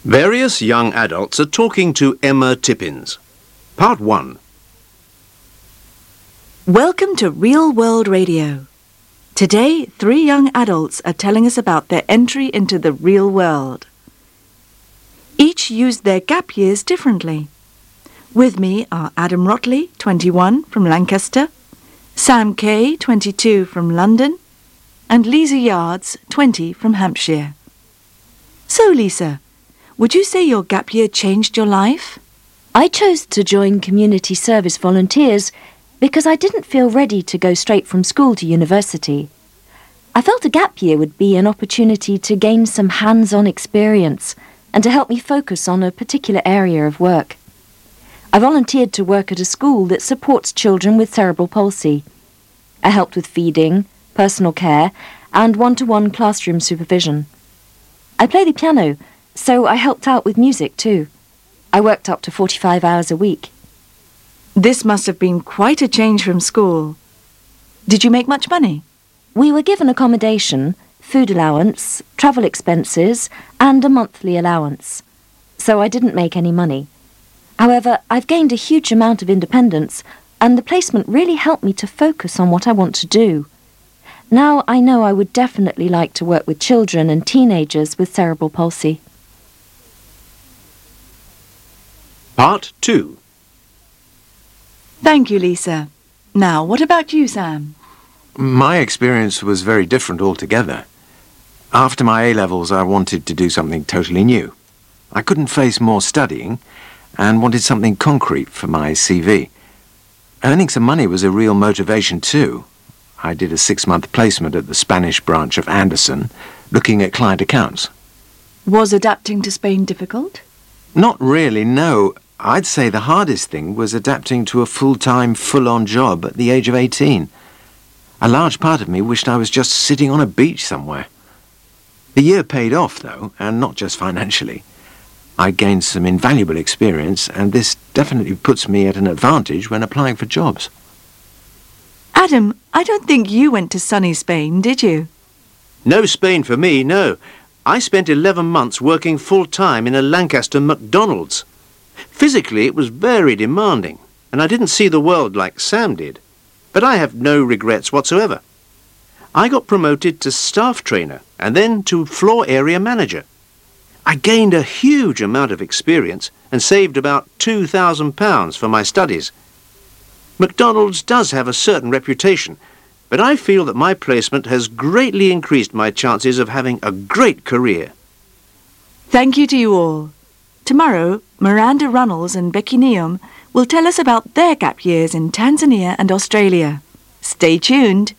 Various young adults are talking to Emma Tippins. Part 1. Welcome to Real World Radio. Today, 3 young adults are telling us about their entry into the real world. Each used their gap years differently. With me are Adam Rotley, 21, from Lancaster, Sam Kay, 22, from London, and Lisa Yards, 20, from Hampshire. So, Lisa, would you say your gap year changed your life? I chose to join community service volunteers because I didn't feel ready to go straight from school to university. I felt a gap year would be an opportunity to gain some hands-on experience and to help me focus on a particular area of work. I volunteered to work at a school that supports children with cerebral palsy. I helped with feeding, personal care, and one-to-one classroom supervision. I play the piano, so I helped out with music too. I worked up to 45 hours a week. This must have been quite a change from school. Did you make much money? We were given accommodation, food allowance, travel expenses, and a monthly allowance. So I didn't make any money. However, I've gained a huge amount of independence, and the placement really helped me to focus on what I want to do. Now I know I would definitely like to work with children and teenagers with cerebral palsy. Part 2. Thank you, Lisa. Now, what about you, Sam? My experience was very different altogether. After my A-levels, I wanted to do something totally new. I couldn't face more studying and wanted something concrete for my CV. Earning some money was a real motivation too. I did a 6-month placement at the Spanish branch of Anderson, looking at client accounts. Was adapting to Spain difficult? Not really, no. I'd say the hardest thing was adapting to a full-time, full-on job at the age of 18. A large part of me wished I was just sitting on a beach somewhere. The year paid off, though, and not just financially. I gained some invaluable experience, and this definitely puts me at an advantage when applying for jobs. Adam, I don't think you went to sunny Spain, did you? No Spain for me, no. I spent 11 months working full-time in a Lancaster McDonald's. Physically, it was very demanding, and I didn't see the world like Sam did. But I have no regrets whatsoever. I got promoted to staff trainer and then to floor area manager. I gained a huge amount of experience and saved about £2,000 for my studies. McDonald's does have a certain reputation, but I feel that my placement has greatly increased my chances of having a great career. Thank you to you all. Tomorrow, Miranda Runnels and Becky Neum will tell us about their gap years in Tanzania and Australia. Stay tuned.